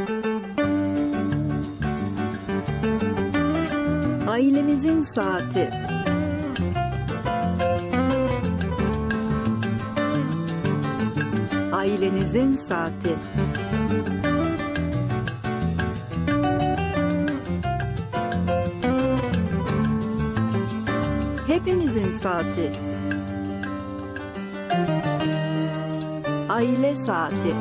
Ailemizin saati. Ailenizin saati. Hepimizin saati. Aile saati.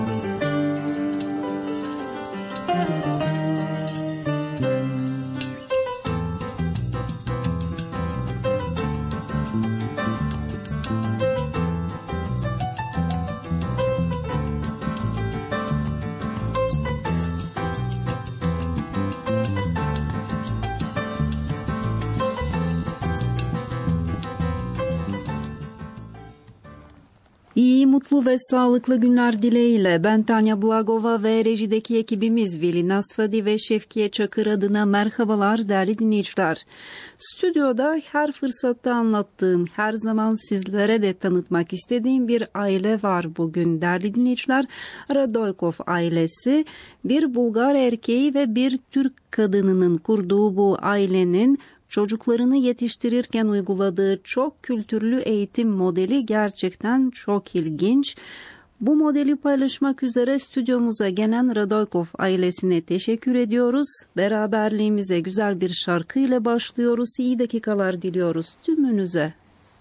İyi, mutlu ve sağlıklı günler dileğiyle ben Tanya Blagova ve rejideki ekibimiz Vili Nasfadi ve Şevkiye Çakır adına merhabalar değerli dinleyiciler. Stüdyoda her fırsatta anlattığım, her zaman sizlere de tanıtmak istediğim bir aile var bugün değerli dinleyiciler. Radoykov ailesi, bir Bulgar erkeği ve bir Türk kadınının kurduğu bu ailenin çocuklarını yetiştirirken uyguladığı çok kültürlü eğitim modeli gerçekten çok ilginç. Bu modeli paylaşmak üzere stüdyomuza gelen Radoykov ailesine teşekkür ediyoruz. Beraberliğimize güzel bir şarkıyla başlıyoruz. İyi dakikalar diliyoruz tümünüze.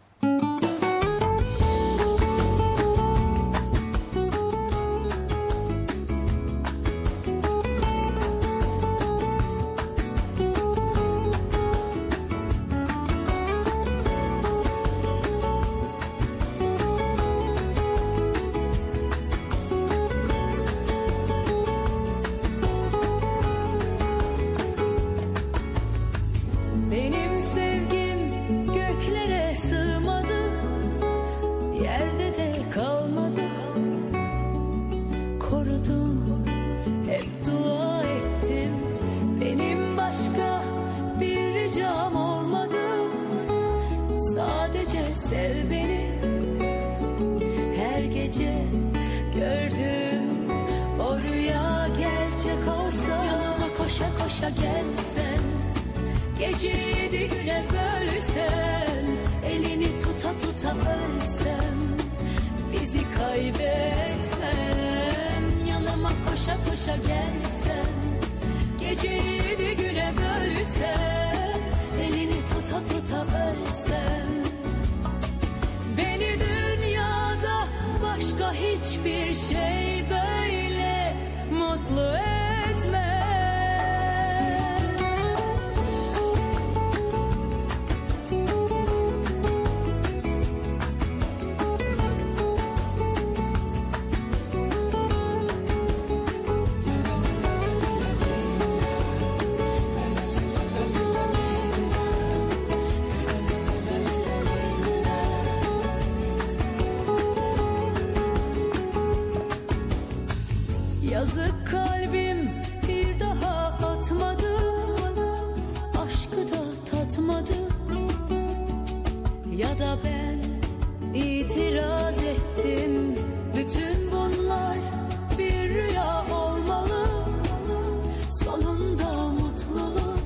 Sev beni, her gece gördüm o rüya gerçek olsa. Yanıma koşa koşa gelsen, gece 7 güne bölsen, elini tuta tuta ölsem, bizi kaybetmem. Yanıma koşa koşa gelsen, gece 7 güne bölsen, elini tuta tuta ölsem, beni dünyada başka hiçbir şey böyle mutlu etmez. Yazık kalbim bir daha atmadı, aşkı da tatmadı. Ya da ben itiraz ettim, bütün bunlar bir rüya olmalı. Sonunda mutluluk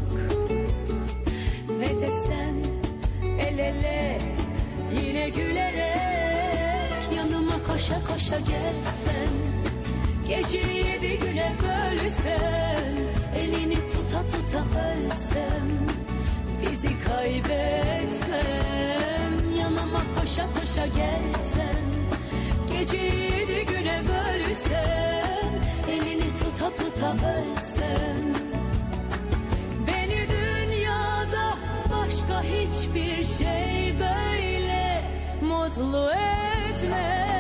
ve de sen el ele yine gülerek, yanıma koşa koşa gelsen, gece 7 güne bölsen, elini tuta tuta ölsem, bizi kaybetmem. Yanıma koşa koşa gelsen, gece 7 güne bölsen, elini tuta tuta ölsem, beni dünyada başka hiçbir şey böyle mutlu etmez.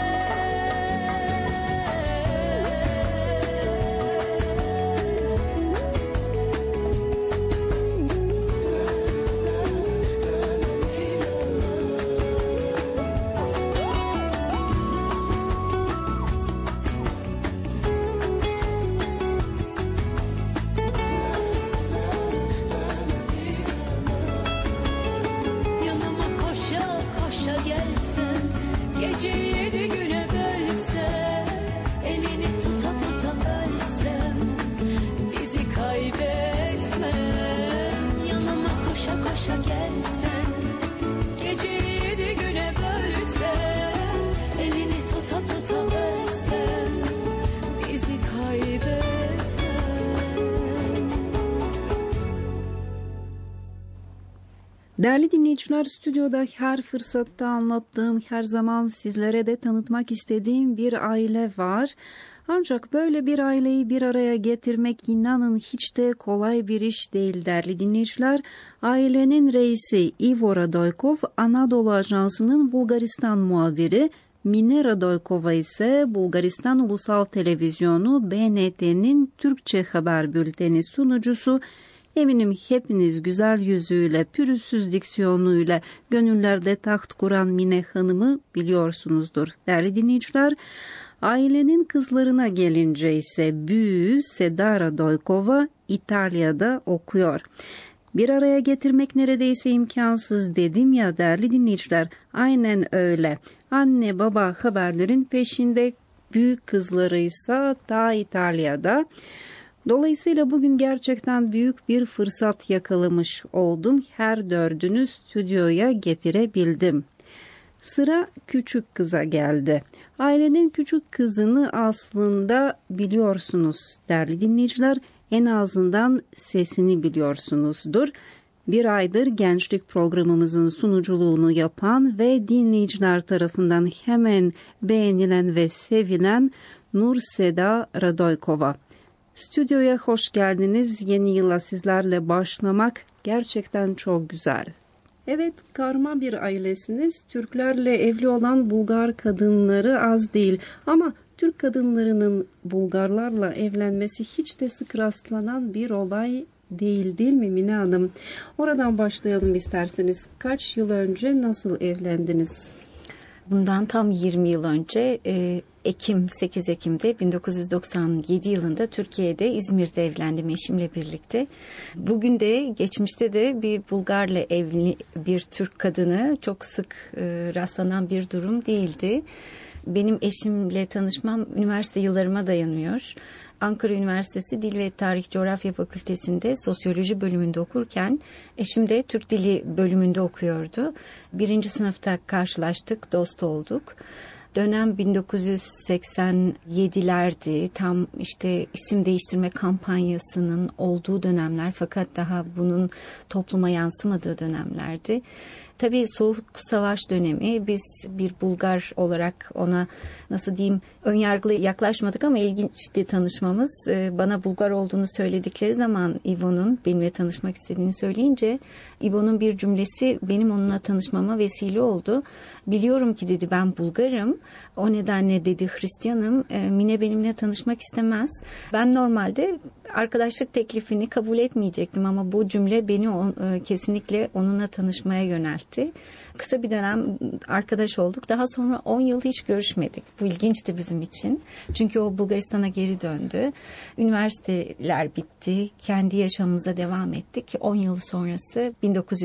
Gece 7 gün Değerli dinleyiciler, stüdyoda her fırsatta anlattığım, her zaman sizlere de tanıtmak istediğim bir aile var. Ancak böyle bir aileyi bir araya getirmek inanın hiç de kolay bir iş değil değerli dinleyiciler. Ailenin reisi Ivo Radoykov, Anadolu Ajansı'nın Bulgaristan muhabiri, Mine Radoykova ise Bulgaristan Ulusal Televizyonu BNT'nin Türkçe haber bülteni sunucusu. Eminim hepiniz güzel yüzüyle, pürüzsüz diksiyonuyla gönüllerde taht kuran Mine Hanım'ı biliyorsunuzdur değerli dinleyiciler. Ailenin kızlarına gelince ise büyüğü Seda Radoykova İtalya'da okuyor. Bir araya getirmek neredeyse imkansız dedim ya değerli dinleyiciler. Aynen öyle. Anne baba haberlerin peşinde, büyük kızları ise ta İtalya'da. Dolayısıyla bugün gerçekten büyük bir fırsat yakalamış oldum. Her dördünü stüdyoya getirebildim. Sıra küçük kıza geldi. Ailenin küçük kızını aslında biliyorsunuz değerli dinleyiciler. En azından sesini biliyorsunuzdur. Bir aydır gençlik programımızın sunuculuğunu yapan ve dinleyiciler tarafından hemen beğenilen ve sevilen Nur Seda Radoykova. Stüdyoya hoş geldiniz. Yeni yıla sizlerle başlamak gerçekten çok güzel. Evet, karma bir ailesiniz. Türklerle evli olan Bulgar kadınları az değil. Ama Türk kadınlarının Bulgarlarla evlenmesi hiç de sık rastlanan bir olay değil mi Mine Hanım? Oradan başlayalım isterseniz. Kaç yıl önce nasıl evlendiniz? Bundan tam 20 yıl önce 8 Ekim'de 1997 yılında Türkiye'de İzmir'de evlendim eşimle birlikte. Bugün de geçmişte de bir Bulgarla evli bir Türk kadını çok sık rastlanan bir durum değildi. Benim eşimle tanışmam üniversite yıllarıma dayanıyor. Ankara Üniversitesi Dil ve Tarih Coğrafya Fakültesi'nde sosyoloji bölümünde okurken eşim de Türk Dili bölümünde okuyordu. 1. sınıfta karşılaştık, dost olduk. Dönem 1987'lerdi. Tam işte isim değiştirme kampanyasının olduğu dönemler fakat daha bunun topluma yansımadığı dönemlerdi. Tabii Soğuk Savaş dönemi, biz bir Bulgar olarak ona nasıl diyeyim önyargılı yaklaşmadık ama ilginçti tanışmamız. Bana Bulgar olduğunu söyledikleri zaman İvo'nun benimle tanışmak istediğini söyleyince İvo'nun bir cümlesi benim onunla tanışmama vesile oldu. Biliyorum ki dedi ben Bulgarım, o nedenle dedi Hristiyanım, Mine benimle tanışmak istemez. Ben normalde arkadaşlık teklifini kabul etmeyecektim ama bu cümle beni kesinlikle onunla tanışmaya yöneltti. Kısa bir dönem arkadaş olduk. Daha sonra 10 yıl hiç görüşmedik. Bu ilginçti bizim için. Çünkü o Bulgaristan'a geri döndü. Üniversiteler bitti. Kendi yaşamımıza devam ettik. 10 yıl sonrası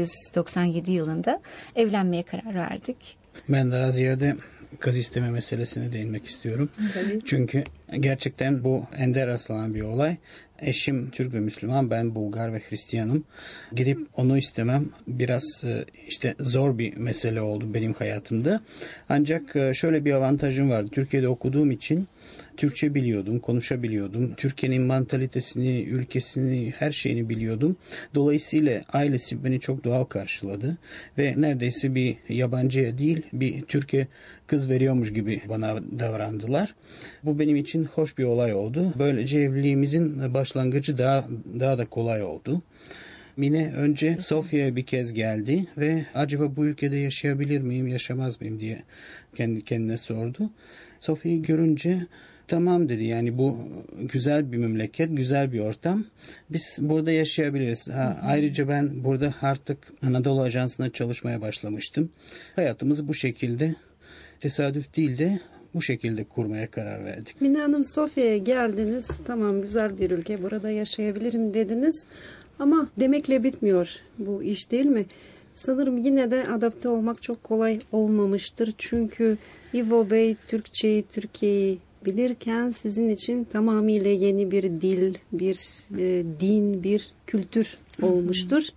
1997 yılında evlenmeye karar verdik. Ben daha ziyade kız isteme meselesine değinmek istiyorum. Tabii. Çünkü gerçekten bu ender rastlanan bir olay. Eşim Türk ve Müslüman, ben Bulgar ve Hristiyanım. Gidip onu istemem biraz zor bir mesele oldu benim hayatımda. Ancak şöyle bir avantajım vardı. Türkiye'de okuduğum için Türkçe biliyordum, konuşabiliyordum. Türkiye'nin mantalitesini, ülkesini, her şeyini biliyordum. Dolayısıyla ailesi beni çok doğal karşıladı. Ve neredeyse bir yabancıya değil, bir Türkiye kız veriyormuş gibi bana davrandılar. Bu benim için hoş bir olay oldu. Böylece evliliğimizin başlangıcı daha da kolay oldu. Mine önce Sofya'ya bir kez geldi ve acaba bu ülkede yaşayabilir miyim, yaşamaz mıyım diye kendi kendine sordu. Sofya'yı görünce tamam dedi, yani bu güzel bir memleket, güzel bir ortam. Biz burada yaşayabiliriz. Ayrıca ben burada artık Anadolu Ajansı'na çalışmaya başlamıştım. Hayatımızı bu şekilde, tesadüf değil de bu şekilde kurmaya karar verdik. Mine Hanım, Sofya'ya geldiniz. Tamam, güzel bir ülke, burada yaşayabilirim dediniz. Ama demekle bitmiyor bu iş, değil mi? Sanırım yine de adapte olmak çok kolay olmamıştır. Çünkü İvo Bey Türkçeyi, Türkiye'yi bilirken sizin için tamamıyla yeni bir dil, bir din, bir kültür olmuştur.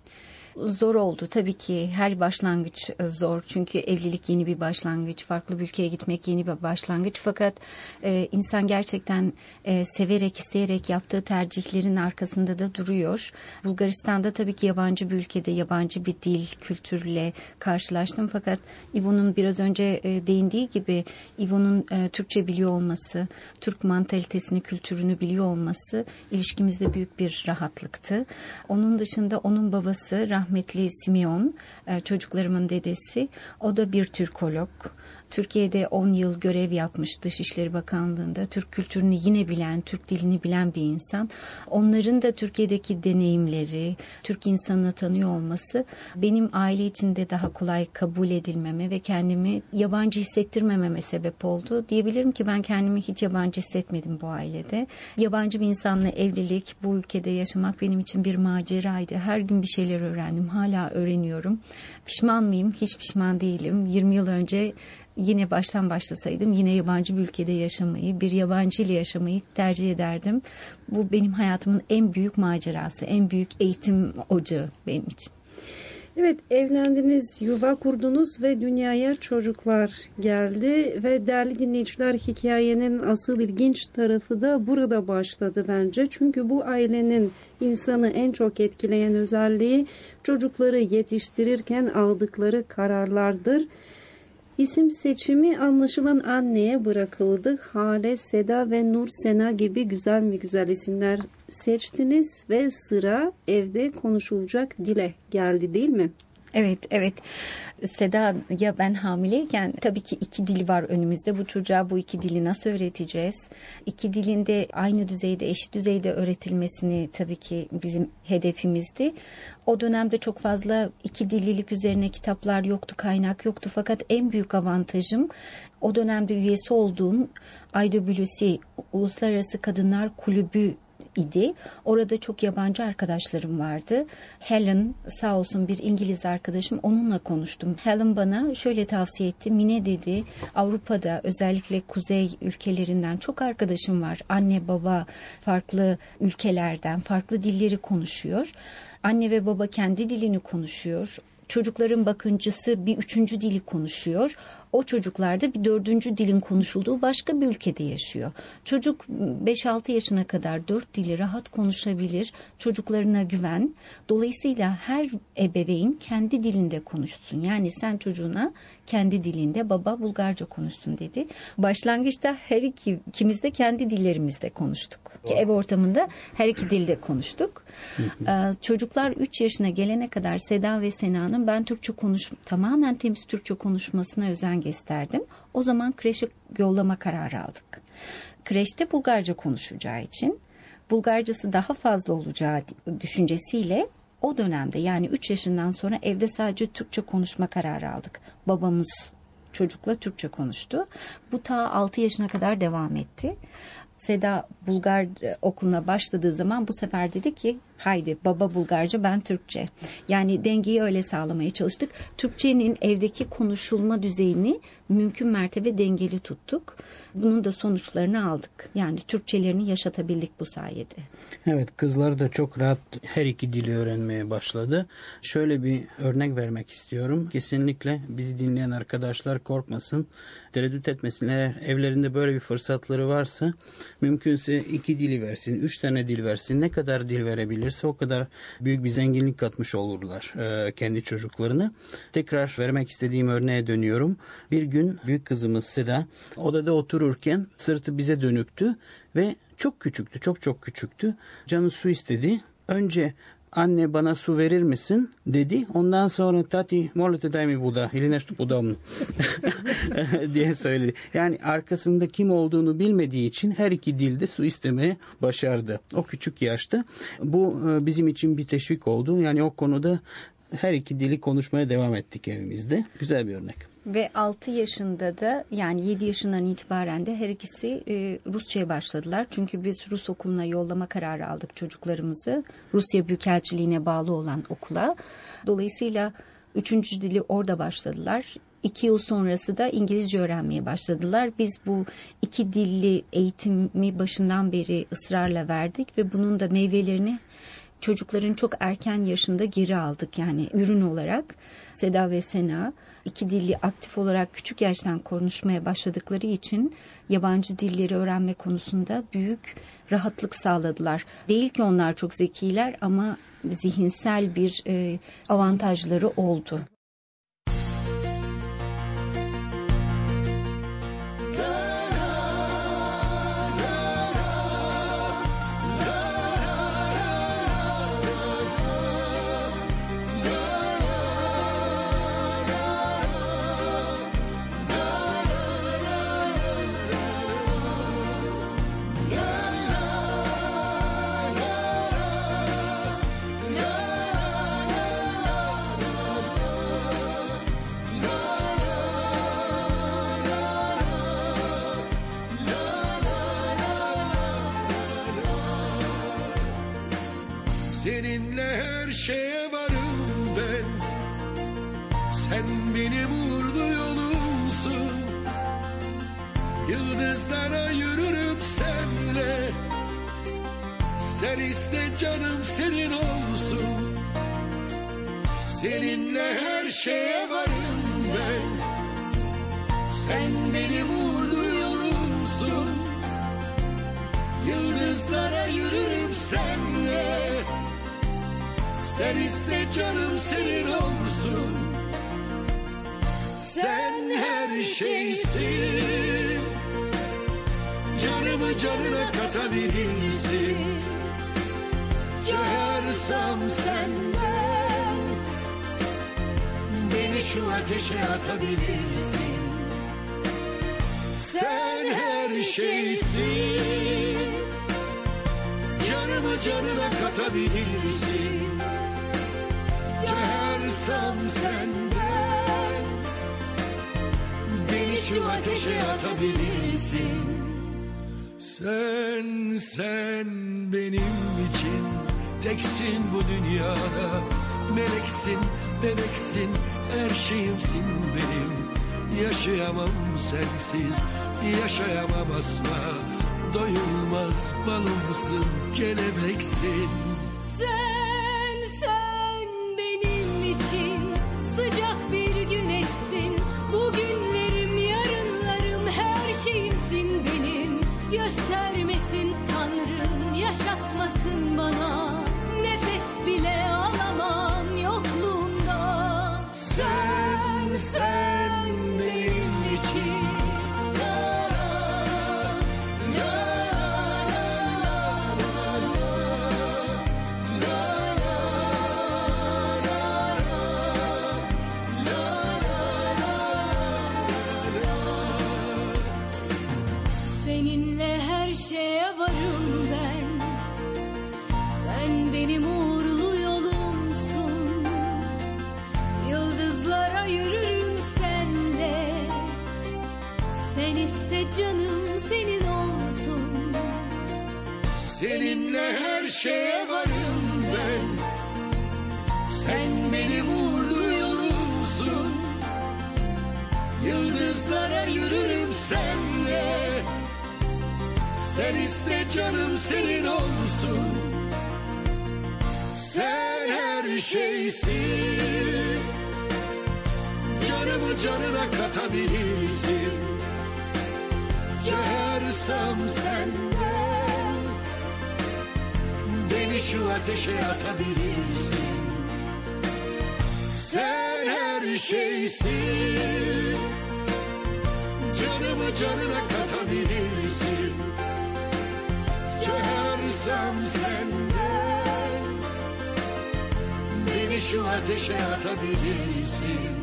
Zor oldu tabii ki, her başlangıç zor çünkü evlilik yeni bir başlangıç, farklı bir ülkeye gitmek yeni bir başlangıç, fakat insan gerçekten severek isteyerek yaptığı tercihlerin arkasında da duruyor. Bulgaristan'da tabii ki yabancı bir ülkede yabancı bir dil, kültürle karşılaştım, fakat İvo'nun biraz önce değindiği gibi İvo'nun Türkçe biliyor olması, Türk mantalitesini, kültürünü biliyor olması ilişkimizde büyük bir rahatlıktı. Onun dışında onun babası rahmetli Simeon, çocuklarımın dedesi, o da bir Türkolog. Türkiye'de 10 yıl görev yapmış Dışişleri Bakanlığı'nda. Türk kültürünü yine bilen, Türk dilini bilen bir insan. Onların da Türkiye'deki deneyimleri, Türk insanını tanıyor olması benim aile içinde daha kolay kabul edilmeme ve kendimi yabancı hissettirmememe sebep oldu. Diyebilirim ki ben kendimi hiç yabancı hissetmedim bu ailede. Yabancı bir insanla evlilik, bu ülkede yaşamak benim için bir maceraydı. Her gün bir şeyler öğrendim, hala öğreniyorum. Pişman mıyım? Hiç pişman değilim. 20 yıl önce yine baştan başlasaydım yine yabancı bir ülkede yaşamayı, bir yabancı ile yaşamayı tercih ederdim. Bu benim hayatımın en büyük macerası, en büyük eğitim ocağı benim için. Evet, evlendiniz, yuva kurdunuz ve dünyaya çocuklar geldi ve değerli dinleyiciler, hikayenin asıl ilginç tarafı da burada başladı bence. Çünkü bu ailenin insanı en çok etkileyen özelliği çocukları yetiştirirken aldıkları kararlardır. İsim seçimi anlaşılan anneye bırakıldı. Hale, Seda ve Nur Sena gibi güzel mi güzel isimler seçtiniz ve sıra evde konuşulacak dile geldi, değil mi? Evet. Seda, ya ben hamileyken tabii ki 2 dil var önümüzde. Bu çocuğa bu 2 dili nasıl öğreteceğiz? 2 dilin de aynı düzeyde, eşit düzeyde öğretilmesini tabii ki bizim hedefimizdi. O dönemde çok fazla 2 dillilik üzerine kitaplar yoktu, kaynak yoktu. Fakat en büyük avantajım o dönemde üyesi olduğum IWC, Uluslararası Kadınlar Kulübü idi. Orada çok yabancı arkadaşlarım vardı. Helen, sağ olsun, bir İngiliz arkadaşım, onunla konuştum. Helen bana şöyle tavsiye etti. Mine dedi, Avrupa'da özellikle kuzey ülkelerinden çok arkadaşım var. Anne baba farklı ülkelerden farklı dilleri konuşuyor. Anne ve baba kendi dilini konuşuyor. Çocukların bakıcısı bir 3. dili konuşuyor. O çocuklar da bir 4. dilin konuşulduğu başka bir ülkede yaşıyor. Çocuk 5-6 yaşına kadar 4 dili rahat konuşabilir. Çocuklarına güven. Dolayısıyla her ebeveyn kendi dilinde konuşsun. Yani sen çocuğuna kendi dilinde, baba Bulgarca konuşsun dedi. Başlangıçta her ikimiz de kendi dillerimizde konuştuk. Ev ortamında her 2 dilde konuştuk. Çocuklar 3 yaşına gelene kadar Seda ve Sena'nın ben tamamen temiz Türkçe konuşmasına özen gösterdim. O zaman kreşe yollama kararı aldık. Kreşte Bulgarca konuşacağı için, Bulgarcası daha fazla olacağı düşüncesiyle o dönemde, yani 3 yaşından sonra evde sadece Türkçe konuşma kararı aldık. Babamız çocukla Türkçe konuştu. Bu ta 6 yaşına kadar devam etti. Seda Bulgar okuluna başladığı zaman bu sefer dedi ki haydi baba Bulgarca, ben Türkçe. Yani dengeyi öyle sağlamaya çalıştık. Türkçenin evdeki konuşulma düzeyini mümkün mertebe dengeli tuttuk. Bunun da sonuçlarını aldık. Yani Türkçelerini yaşatabildik bu sayede. Evet, kızlar da çok rahat her 2 dili öğrenmeye başladı. Şöyle bir örnek vermek istiyorum. Kesinlikle bizi dinleyen arkadaşlar korkmasın, tereddüt etmesinler. Evlerinde böyle bir fırsatları varsa mümkünse 2 dili versin, 3 tane dil versin. Ne kadar dil verebilirse o kadar büyük bir zenginlik katmış olurlar kendi çocuklarını. Tekrar vermek istediğim örneğe dönüyorum. Bir gün büyük kızımız Seda odada otururken sırtı bize dönüktü ve çok küçüktü, çok küçüktü. Canı su istedi. Önce anne bana su verir misin dedi. Ondan sonra tati molite daj mi voda ili nešto podobno diye söyledi. Yani arkasında kim olduğunu bilmediği için her 2 dilde su istemeye başardı. O küçük yaşta. Bu bizim için bir teşvik oldu. Yani o konuda her 2 dili konuşmaya devam ettik evimizde. Güzel bir örnek. Ve 6 yaşında da, yani 7 yaşından itibaren de her ikisi Rusça'ya başladılar. Çünkü biz Rus okuluna yollama kararı aldık çocuklarımızı. Rusya Büyükelçiliğine bağlı olan okula. Dolayısıyla 3. dili orada başladılar. 2 yıl sonrası da İngilizce öğrenmeye başladılar. Biz bu 2 dilli eğitimi başından beri ısrarla verdik ve bunun da meyvelerini çocukların çok erken yaşında geri aldık. Yani ürün olarak Seda ve Sena 2 dili aktif olarak küçük yaştan konuşmaya başladıkları için yabancı dilleri öğrenme konusunda büyük rahatlık sağladılar. Değil ki onlar çok zekiler ama zihinsel bir avantajları oldu. Seninle her şeye varım ben. Sen benim uğurlu yolumsun. Yıldızlara yürürüm senle. Sen iste canım senin olsun. Seninle her şeye varım ben. Sen benim uğurlu yolumsun. Yıldızlara yürürüm senle. Sen iste canım senin olsun. Sen her şeysin. Canımı canına katabilirsin. Çağırsam senden beni şu ateşe atabilirsin. Sen her şeysin. Canımı canına katabilirsin. Çağırsam senden beni şu ateşe atabilirsin. Sen benim için teksin bu dünyada. Meleksin, bebeksin, her şeyimsin benim. Yaşayamam sensiz, yaşayamam asla. Doyulmaz balımsın, kelebeksin. Sen benim için sıcak bir güneşsin. Bugünlerim, yarınlarım, her şeyimsin benim. Göstermesin Tanrım, yaşatmasın bana. Nefes bile alamam yokluğunda. Sen benim için. Seninle her şeye varım ben. Sen benim uğurlu yolumsun. Yıldızlara yürürüm senle. Sen iste canım senin olsun. Seninle her şeye varım ben. Sen benim uğurlu yolumsun. Yıldızlara yürürüm senle. Sen iste canım senin olsun. Sen her şeysin. Canımı canına katabilirsin. Çağırsam senden beni şu ateşe atabilirsin. Sen her şeysin. Canımı canına katabilirsin. Çağırsam senden beni şu ateşe atabilirsin.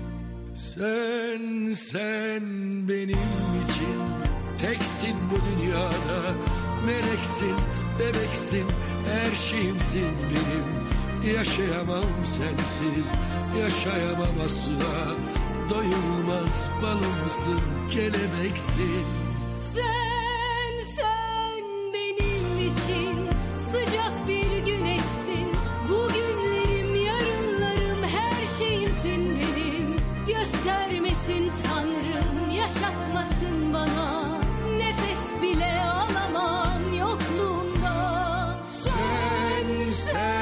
Sen benim için teksin bu dünyada. Meleksin, bebeksin, her şeyimsin benim. Yaşayamam sensiz, yaşayamam asla. Doyulmaz balımsın, kelebeksin. Sen benim için sıcak bir güneşsin. Bugünlerim, yarınlarım, her şeyimsin benim. Göstermesin Tanrım, yaşatmasın bana. Nefes bile alamam yokluğunda. Sen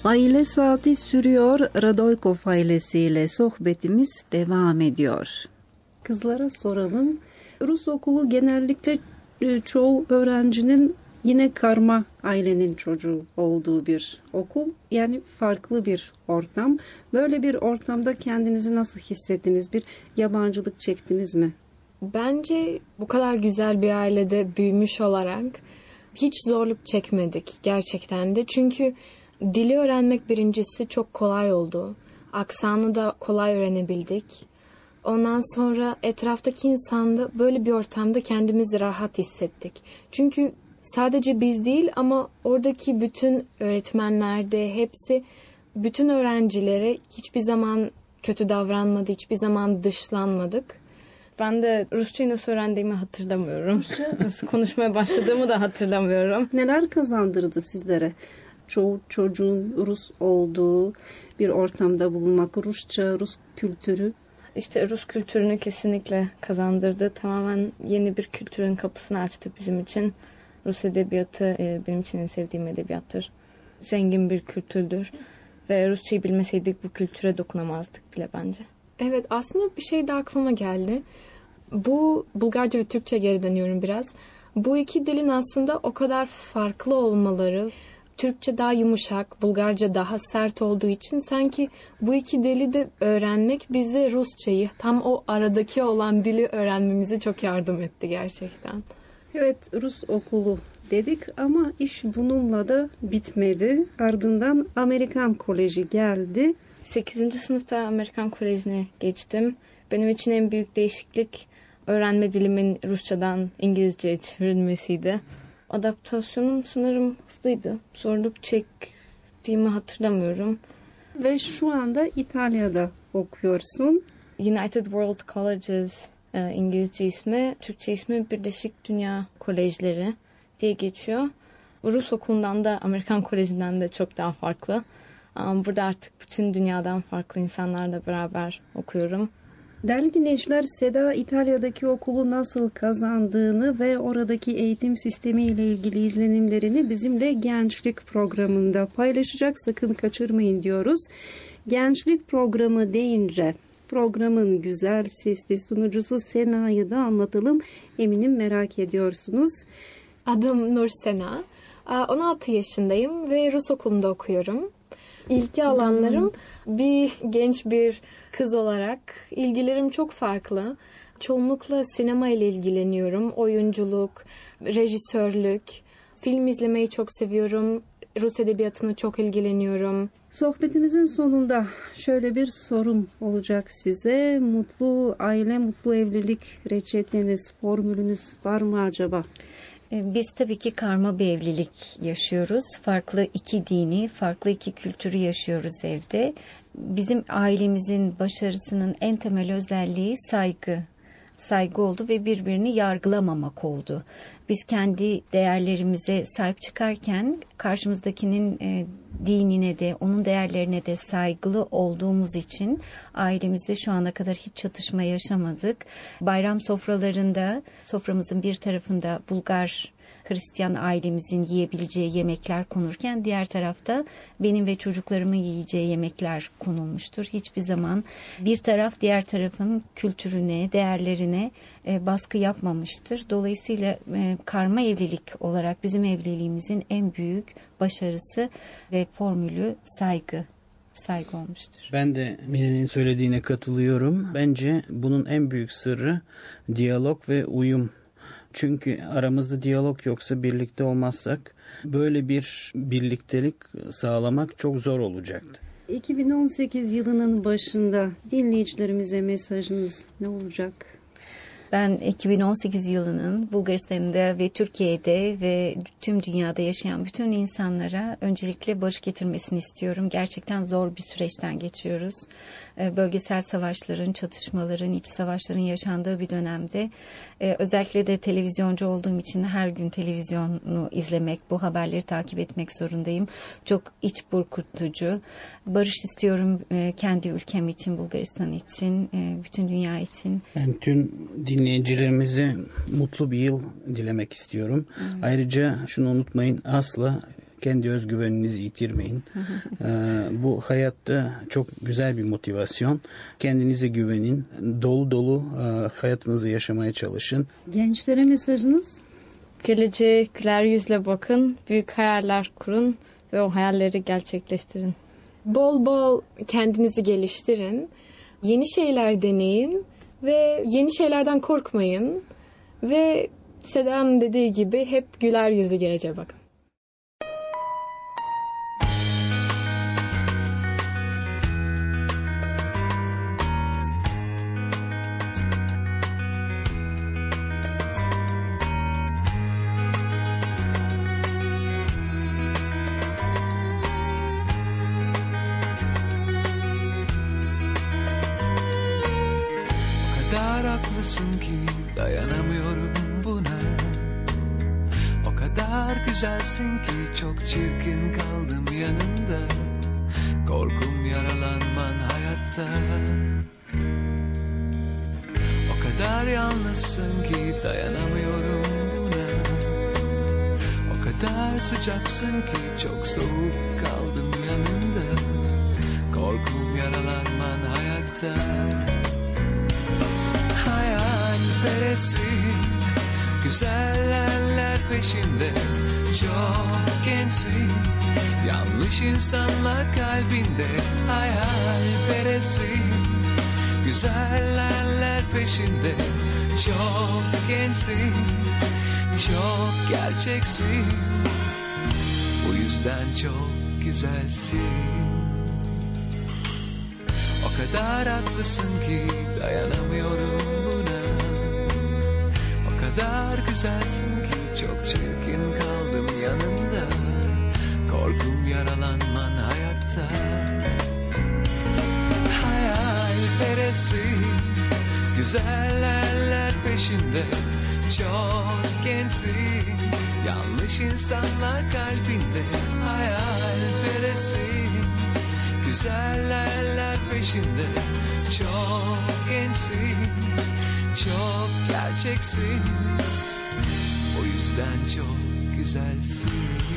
Aile Saati sürüyor. Radoykov ailesiyle sohbetimiz devam ediyor. Kızlara soralım. Rus okulu genellikle çoğu öğrencinin yine karma ailenin çocuğu olduğu bir okul. Yani farklı bir ortam. Böyle bir ortamda kendinizi nasıl hissettiniz? Bir yabancılık çektiniz mi? Bence bu kadar güzel bir ailede büyümüş olarak hiç zorluk çekmedik gerçekten de. Çünkü dili öğrenmek birincisi çok kolay oldu. Aksanı da kolay öğrenebildik. Ondan sonra etraftaki insanda böyle bir ortamda kendimizi rahat hissettik. Çünkü sadece biz değil ama oradaki bütün öğretmenler de hepsi bütün öğrencilere hiçbir zaman kötü davranmadı, hiçbir zaman dışlanmadık. Ben de Rusçayı nasıl öğrendiğimi hatırlamıyorum. Nasıl konuşmaya başladığımı da hatırlamıyorum. Neler kazandırdı sizlere? Çoğu çocuğun Rus olduğu bir ortamda bulunmak, Rusça, Rus kültürü. İşte Rus kültürünü kesinlikle kazandırdı. Tamamen yeni bir kültürün kapısını açtı bizim için. Rus edebiyatı benim için en sevdiğim edebiyattır. Zengin bir kültürdür. Ve Rusçayı bilmeseydik bu kültüre dokunamazdık bile bence. Evet, aslında bir şey de aklıma geldi. Bu Bulgarca ve Türkçe geri dönüyorum biraz. Bu iki dilin aslında o kadar farklı olmaları, Türkçe daha yumuşak, Bulgarca daha sert olduğu için sanki bu iki dili de öğrenmek bize Rusçayı, tam o aradaki olan dili öğrenmemize çok yardım etti gerçekten. Evet, Rus okulu dedik ama iş bununla da bitmedi. Ardından Amerikan Koleji geldi. 8. sınıfta Amerikan Koleji'ne geçtim. Benim için en büyük değişiklik öğrenme dilimin Rusçadan İngilizceye çevrilmesiydi. Adaptasyonum sanırım hızlıydı. Zorluk çektiğimi hatırlamıyorum. Ve şu anda İtalya'da okuyorsun. United World Colleges İngilizce ismi, Türkçe ismi Birleşik Dünya Kolejleri diye geçiyor. Rus okulundan da Amerikan Koleji'nden de çok daha farklı. Burada artık bütün dünyadan farklı insanlarla beraber okuyorum. Değerli dinleyiciler, Seda İtalya'daki okulu nasıl kazandığını ve oradaki eğitim sistemiyle ilgili izlenimlerini bizimle Gençlik programında paylaşacak. Sakın kaçırmayın diyoruz. Gençlik programı deyince programın güzel sesli sunucusu Sena'yı da anlatalım. Eminim merak ediyorsunuz. Adım Nur Sena. 16 yaşındayım ve Rus okulunda okuyorum. İlgi alanlarım genç bir kız olarak ilgilerim çok farklı. Çoğunlukla sinema ile ilgileniyorum. Oyunculuk, rejisörlük, film izlemeyi çok seviyorum. Rus edebiyatına çok ilgileniyorum. Sohbetimizin sonunda şöyle bir sorum olacak size. Mutlu aile, mutlu evlilik reçeteniz, formülünüz var mı acaba? Biz tabii ki karma bir evlilik yaşıyoruz. Farklı iki dini, farklı iki kültürü yaşıyoruz evde. Bizim ailemizin başarısının en temel özelliği saygı oldu ve birbirini yargılamamak oldu. Biz kendi değerlerimize sahip çıkarken karşımızdakinin dinine de onun değerlerine de saygılı olduğumuz için ailemizde şu ana kadar hiç çatışma yaşamadık. Bayram sofralarında soframızın bir tarafında Bulgar Hristiyan ailemizin yiyebileceği yemekler konurken diğer tarafta benim ve çocuklarımın yiyeceği yemekler konulmuştur. Hiçbir zaman bir taraf diğer tarafın kültürüne, değerlerine baskı yapmamıştır. Dolayısıyla karma evlilik olarak bizim evliliğimizin en büyük başarısı ve formülü saygı olmuştur. Ben de Mine'nin söylediğine katılıyorum. Bence bunun en büyük sırrı diyalog ve uyum. Çünkü aramızda diyalog yoksa, birlikte olmazsak böyle bir birliktelik sağlamak çok zor olacaktı. 2018 yılının başında dinleyicilerimize mesajınız ne olacak? Ben 2018 yılının Bulgaristan'da ve Türkiye'de ve tüm dünyada yaşayan bütün insanlara öncelikle barış getirmesini istiyorum. Gerçekten zor bir süreçten geçiyoruz. Bölgesel savaşların, çatışmaların, iç savaşların yaşandığı bir dönemde özellikle de televizyoncu olduğum için her gün televizyonu izlemek, bu haberleri takip etmek zorundayım. Çok iç burkutucu. Barış istiyorum kendi ülkem için, Bulgaristan için, bütün dünya için. Ben tüm dinleyicilerimize mutlu bir yıl dilemek istiyorum. Ayrıca şunu unutmayın, asla kendi özgüveninizi yitirmeyin. Bu hayatta çok güzel bir motivasyon. Kendinize güvenin. Dolu dolu hayatınızı yaşamaya çalışın. Gençlere mesajınız? Geleceğe güler yüzle bakın, büyük hayaller kurun ve o hayalleri gerçekleştirin. Bol bol kendinizi geliştirin, yeni şeyler deneyin ve yeni şeylerden korkmayın ve Seda'nın dediği gibi hep güler yüzü geleceğe bakın. Haklısın ki dayanamıyorum buna. O kadar güzelsin ki çok çirkin kaldım yanında. Korkum yaralanman hayatta. O kadar yalnızsın ki dayanamıyorum buna. O kadar sıcaksın ki çok soğuk kaldım yanında. Korkum yaralanman hayatta. Hayalperestsin, güzeller peşinde, çok gençsin, yanlış insanlar kalbinde. Hayalperestsin, güzeller peşinde, çok gençsin, çok gerçeksin, bu yüzden çok güzelsin. O kadar haklısın ki dayanamıyorum buna. O kadar güzelsin ki çok çirkin kaldım yanında. Korkum yaralanman hayatta. Hayalperestsin, güzeller peşinde, çok gençsin, yanlış insanlar kalbinde. Hayalperestsin, güzeller peşinde, çok gençsin, çok gerçeksin, o yüzden çok güzelsin.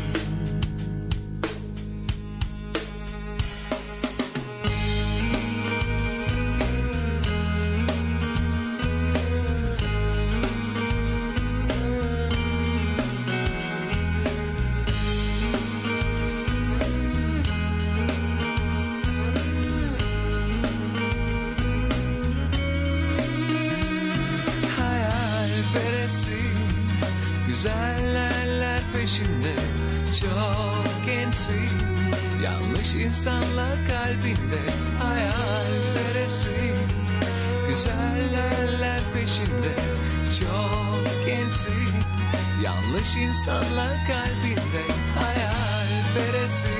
Güzeller peşinde, çok gençsin, yanlış insanlar kalbinde. Hayalperestsin, güzeller peşinde, çok gençsin, yanlış insanlar kalbinde. Hayalperestsin,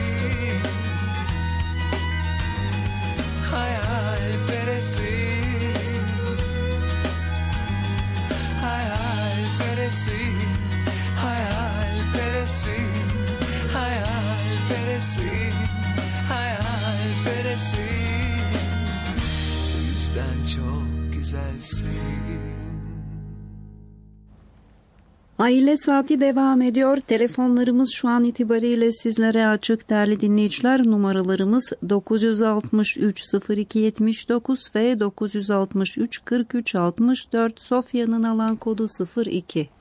hayalperestsin, hayalperestsin, hayalperestsin, hayalperestsin, hayalperestsin, bu yüzden çok güzelsin. Aile Saati devam ediyor. Telefonlarımız şu an itibariyle sizlere açık değerli dinleyiciler. Numaralarımız 963 02 79 ve 963 43 64. Sofya'nın alan kodu 02.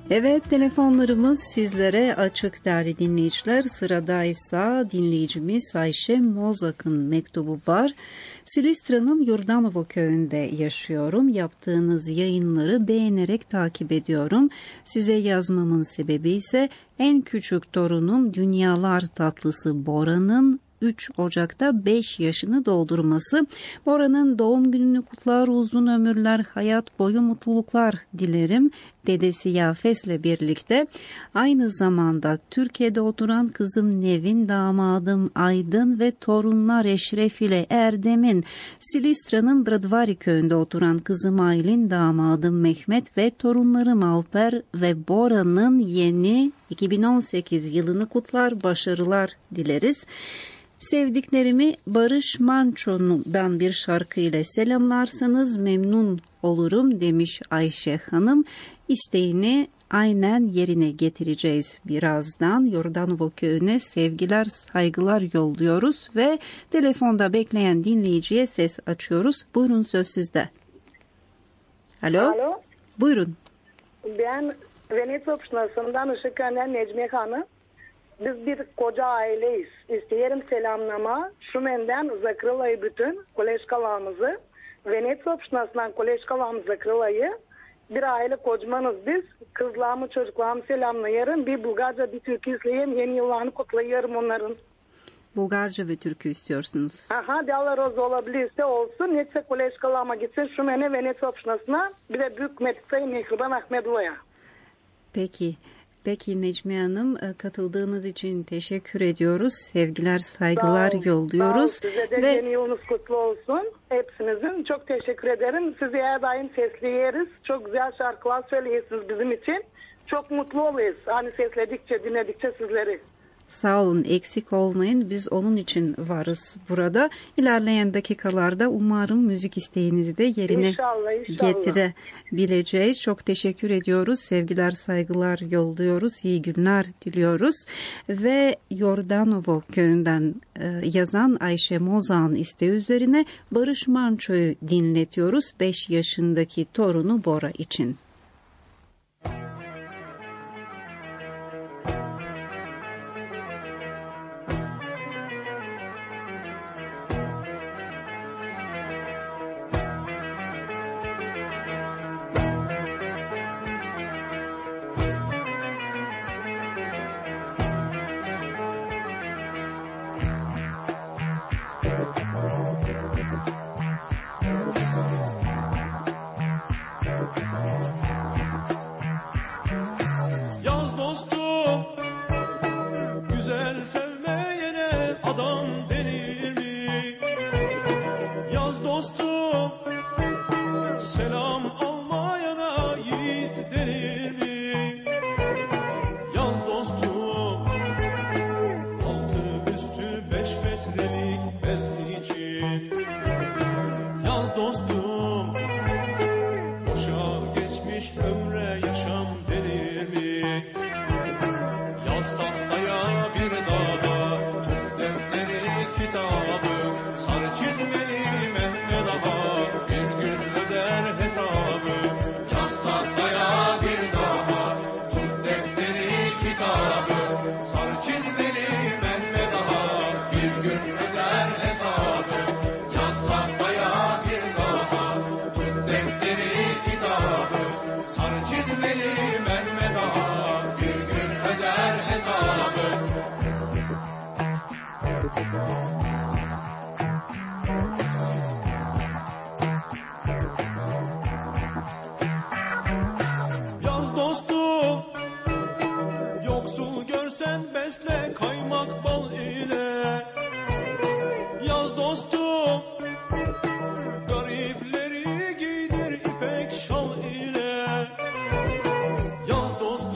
Evet, telefonlarımız sizlere açık değerli dinleyiciler. Sıradaysa dinleyicimiz Ayşe Mozak'ın mektubu var. Silistra'nın Yordanovo köyünde yaşıyorum. Yaptığınız yayınları beğenerek takip ediyorum. Size yazmamın sebebi ise en küçük torunum Dünyalar tatlısı Bora'nın 3 Ocak'ta 5 yaşını doldurması. Bora'nın doğum gününü kutlar, uzun ömürler, hayat boyu mutluluklar dilerim. Dedesi Yafes'le birlikte aynı zamanda Türkiye'de oturan kızım Nevin, damadım Aydın ve torunlar Eşref ile Erdem'in, Silistra'nın Bradvari köyünde oturan kızım Aylin, damadım Mehmet ve torunlarım Alper ve Bora'nın yeni 2018 yılını kutlar, başarılar dileriz. Sevdiklerimi Barış Manço'dan bir şarkı ile selamlarsanız memnun olurum demiş Ayşe Hanım. İsteğini aynen yerine getireceğiz birazdan. Yordanovo köyüne sevgiler, saygılar yolluyoruz ve telefonda bekleyen dinleyiciye ses açıyoruz. Buyurun, söz sizde. Alo. Alo. Buyurun. Ben Veneto Pışnası'ndan Işıkhan'dan Necmiye Hanım. Biz bir koca aileyiz. İsteyelim selamlama. Şumen'den Zakrylayı bütün koleşkalarımızı. Veneto Pışnası'ndan koleşkalarımız Zakrylayı. Bir aile kocamanız biz. Kızlarımı, çocuklarımı selamlayarım. Bir Bulgarca, bir Türkü izleyeyim. Yeni yıllarını kutlayarım onların. Bulgarca ve Türkü istiyorsunuz. Aha, Dağlar olabilirse olsun. Netse koleşkalarıma gitsin. Şumen'e Veneto Pışnası'na. Bir de Büyük Metisa'yı Mihriban Ahmedoğa'ya. Peki Necmiye Hanım, katıldığınız için teşekkür ediyoruz. Sevgiler, saygılar yolluyoruz. Size de yeni yılınız kutlu olsun. Hepsinizin çok teşekkür ederim. Sizi her daim sesleyeriz. Çok güzel şarkılar söylüyorsunuz bizim için. Çok mutlu oluyoruz. Hani sesledikçe, dinledikçe sizleri. Sağ olun, eksik olmayın. Biz onun için varız burada. İlerleyen dakikalarda umarım müzik isteğinizi de yerine getirebileceğiz. Çok teşekkür ediyoruz. Sevgiler, saygılar yolluyoruz. İyi günler diliyoruz. Ve Yordanovo köyünden yazan Ayşe Mozak'ın isteği üzerine Barış Manço'yu dinletiyoruz. 5 yaşındaki torunu Bora için.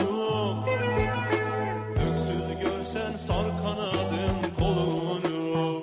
Sar kanadın kolunu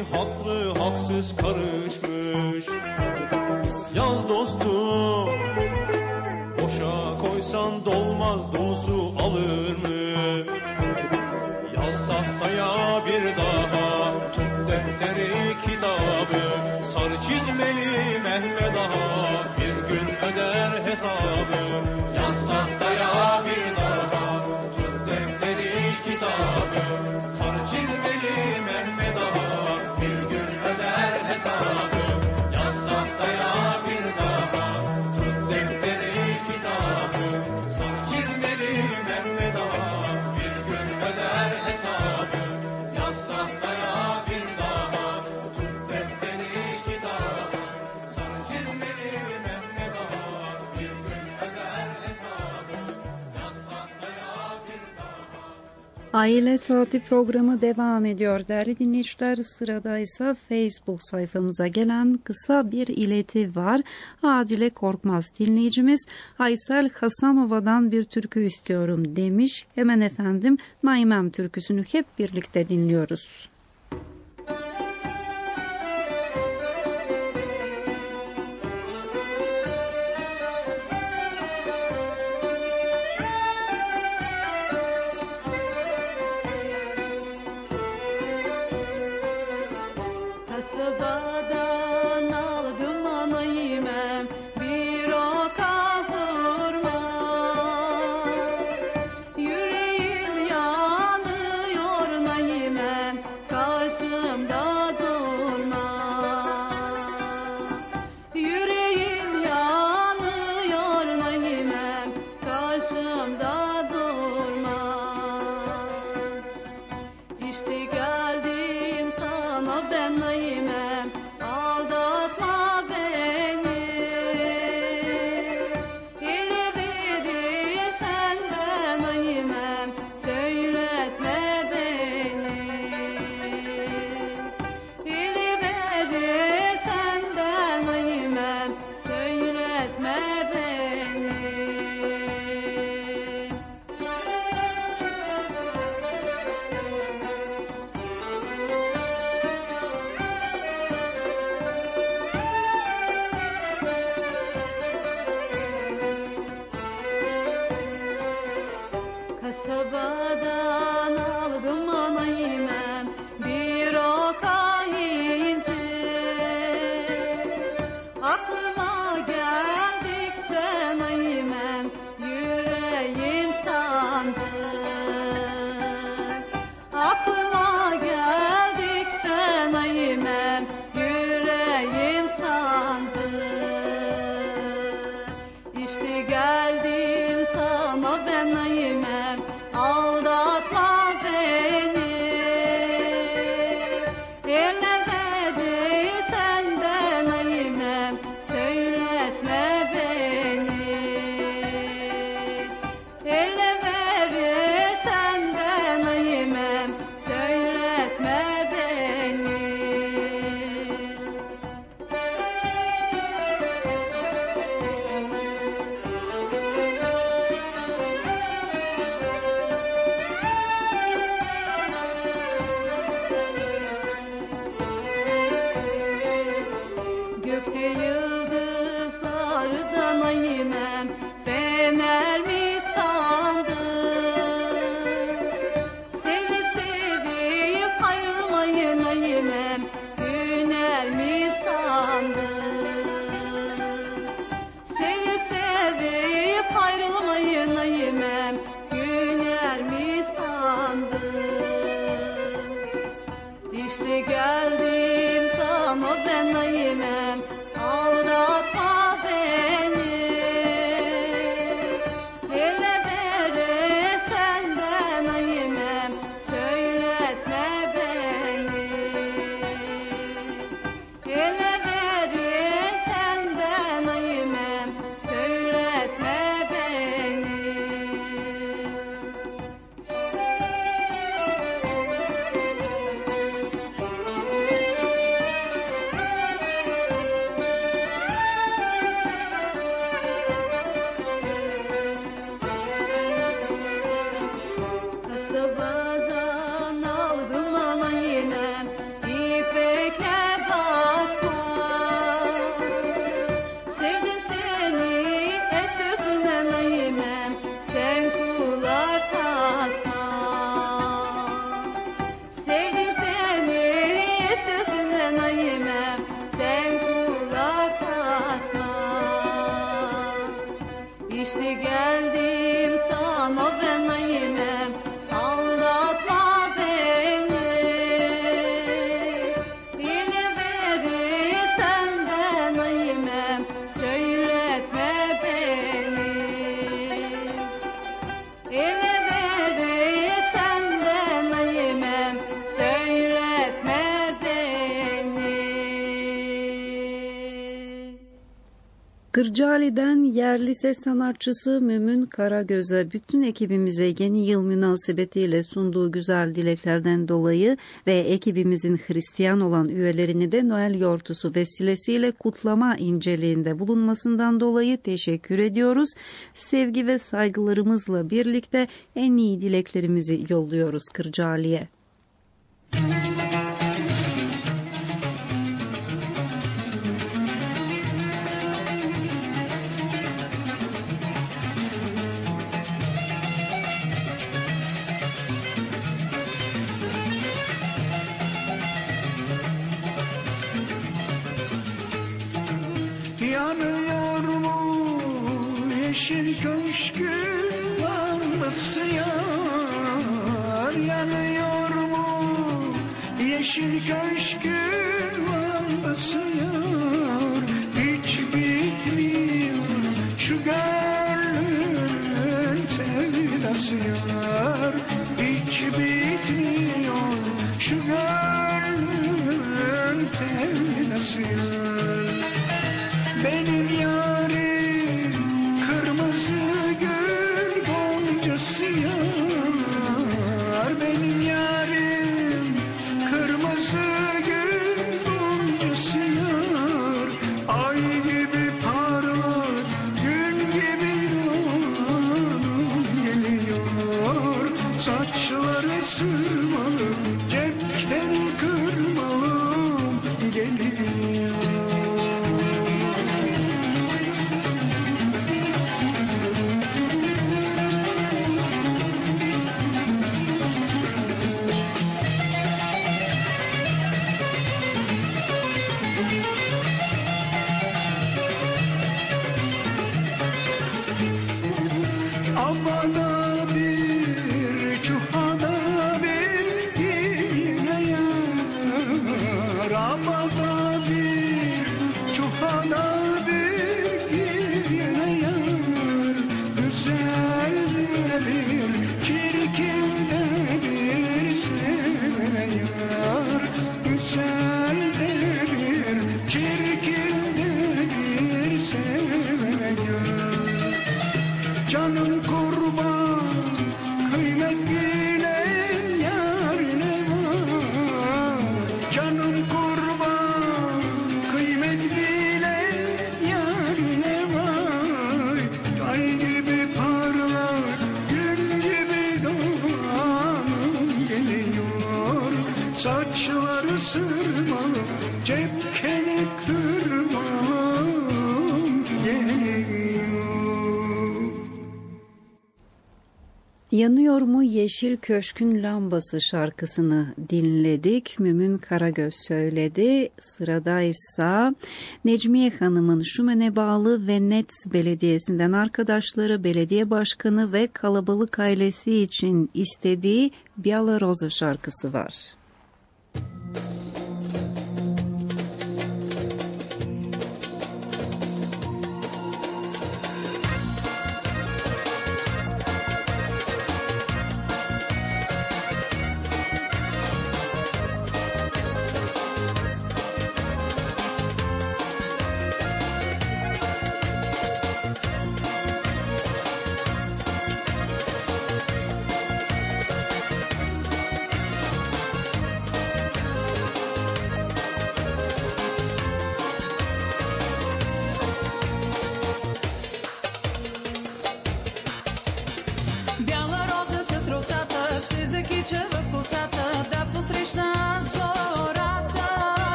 haklı haksız karışmış. Yaz dostum, boşa koysan dolmaz dolusu alır mı? Yaz tahtaya bir daha, tut defteri kitabı, sarı çizmeli Mehmet Ağa bir gün öder hesabı. Yaz tahtaya bir daha, tut defteri kitabı, sarı çizmeli Mehmet Ağa bir gün öder hesabı. Yaz tahtaya bir daha, tut defteri kitabı, sarı çizmeli Mehmet Ağa bir gün öder hesabı. Yaz tahtaya bir daha, tut defteri kitabı, sarı çizmeli Mehmet Ağa bir gün öder hesabı. Yaz tahtaya bir daha. Aile Saati programı devam ediyor değerli dinleyiciler. Sırada ise Facebook sayfamıza gelen kısa bir ileti var. Adile Korkmaz dinleyicimiz Aysel Hasanova'dan bir türkü istiyorum demiş. Hemen efendim Naimem türküsünü hep birlikte dinliyoruz. Kasabadan aldım anayımem bir oka hurma. Yüreğim yanıyor nayimem, karşımda durma. Yüreğim yanıyor nayimem, karşımda durma. İşte geldim sana ben nayimem, aldatma beni. Ele verirsen ben nayimem, söyletme beni. Ele verirsen ben nayimem, söyletme beni. Kasabadan aldım anayımem bir oka inci. Aklıma geldikçe nayimem, yüreğim sancı. Aklıma geldikçe nayimem, yüreğim sancı. İşte geldim sana ben nayimem, aldatma beni. Ele verirsen de nayimem, söyletme beni. Ele verirsen de nayimem, söyletme beni. Gökte yıldızlar nayimem, fener mi sandı? Sevip sevip ayrılmayı nayimem, güner mi sandı? Sevip sevip ayrılmayı nayimem, güner mi sandı? İşte geldim sana ben nayimem, aldatma beni. Ele verirsen de nayimem, söyletme beni. Ele verirsen de nayimem, söyletme beni. Kırcaali'den yerli ses sanatçısı Mümin Karagöz'e bütün ekibimize yeni yıl münasebetiyle sunduğu güzel dileklerden dolayı ve ekibimizin Hristiyan olan üyelerini de Noel yortusu vesilesiyle kutlama inceliğinde bulunmasından dolayı teşekkür ediyoruz. Sevgi ve saygılarımızla birlikte en iyi dileklerimizi yolluyoruz Kırcaali'ye. Yanıyor mu yeşil köşkün lambası yar? Yanıyor mu yeşil köşkün lambası yar? Hiç bitmiyor şu gönlün sevdası yar. Hiç bitmiyor şu gönlün sevdası yar. Benim yarim kırmızı gül goncası yar. Benim yarim kırmızı gül goncası yar. Ay gibi parlar, gün gibi yanım geliyor. Saçları sırmalı, cepleri kırmalı geliyor. Abada bir, çuhada bir yine yar. Abada bir, çuhada bir yine yar. Güzel de bir, çirkin de bir sevene yar. Güzel de bir, çirkin de bir sevene yar. Canım kurban, kıymet bilen yarine var. Canım kurban, kıymet bilen yarine var. Ay gibi parlar, gün gibi doğanım geliyor. Saçları sırmalı, cepkeni kırmalı geliyor. Yanıyor mu Yeşil Köşkün Lambası şarkısını dinledik. Mümin Karagöz söyledi. Sıradaysa Necmiye Hanım'ın Şumen'e bağlı Vennets Belediyesi'nden arkadaşları, belediye başkanı ve kalabalık ailesi için istediği Biala Roza şarkısı var.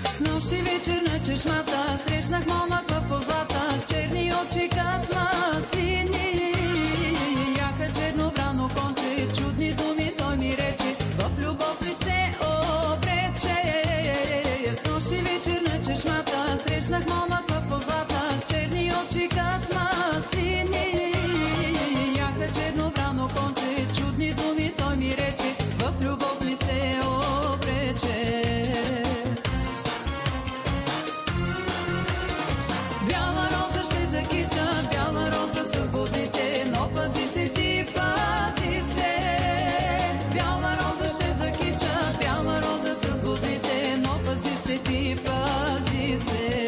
С нощи вечер на чешмата срещнах момък в позлата, с черни очи като маслини. Яка черно врано конче, чудни думи той ми рече, в любов ли се обрече. С нощи вечер на чешмата срещнах момък в позлата, с черни очи като маслини. Яка черно врано конче, чудни думи той ми рече, в любов ли се обрече. Бяла роза ще закича, бяла роза с бодите, но пази се ти, пази се. Бяла роза ще закича, бяла роза с бодите, но пази се ти, пази се.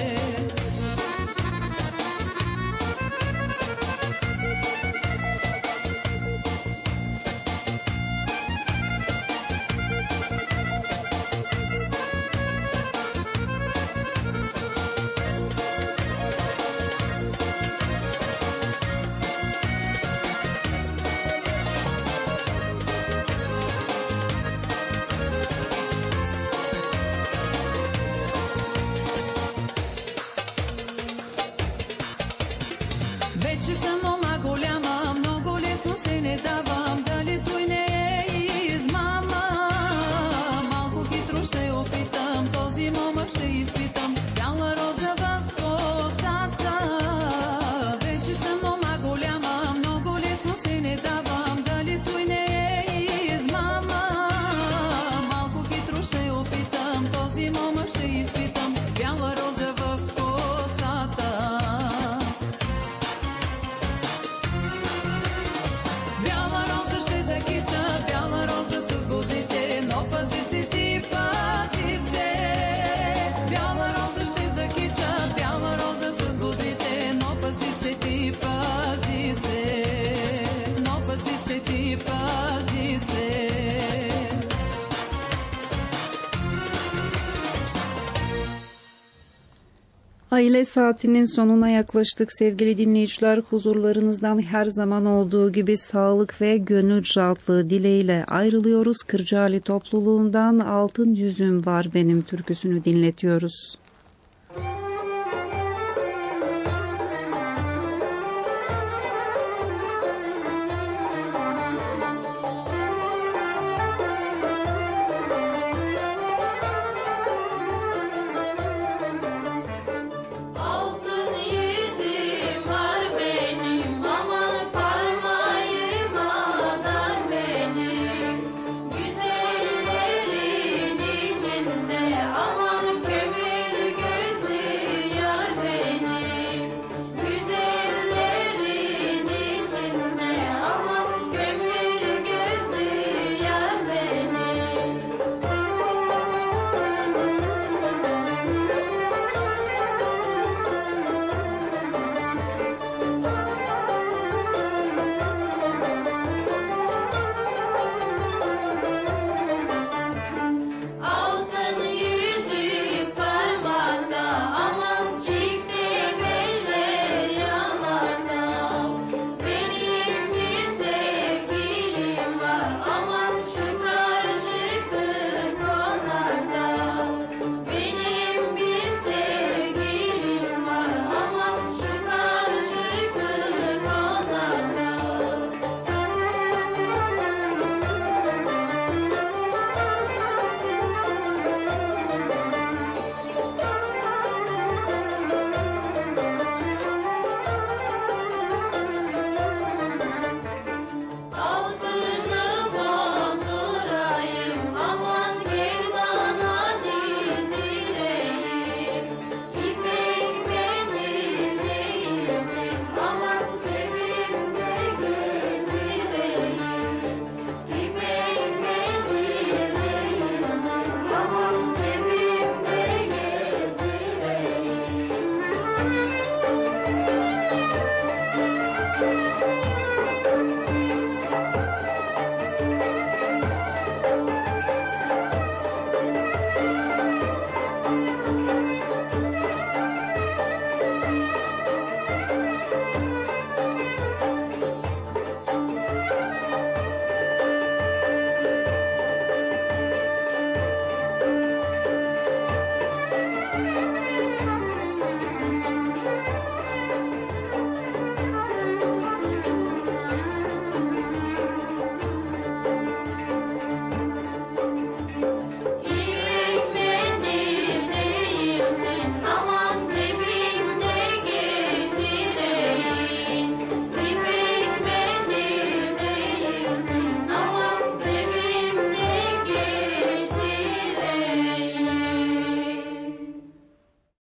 Вече съм мома голяма, много лесно се не давам, дали той не е измама. Малко хитро ще опитам, този момък ще изпитам, бяла роза в косата. Вече съм мома голяма, много лесно се не давам, дали той не е измама. Малко хитро ще опитам, този момък ще изпитам, с бяла роза в косата. Бяла роза ще закича, бяла роза с бодите, но пази се ти, пази се. Бяла роза ще закича, бяла роза с бодите, но пази се ти, пази се. Но пази се ти, пази се. Aile saatinin sonuna yaklaştık sevgili dinleyiciler. Huzurlarınızdan her zaman olduğu gibi sağlık ve gönül rahatlığı dileğiyle ayrılıyoruz. Kırcaali topluluğundan Altın Yüzüm Var Benim türküsünü dinletiyoruz.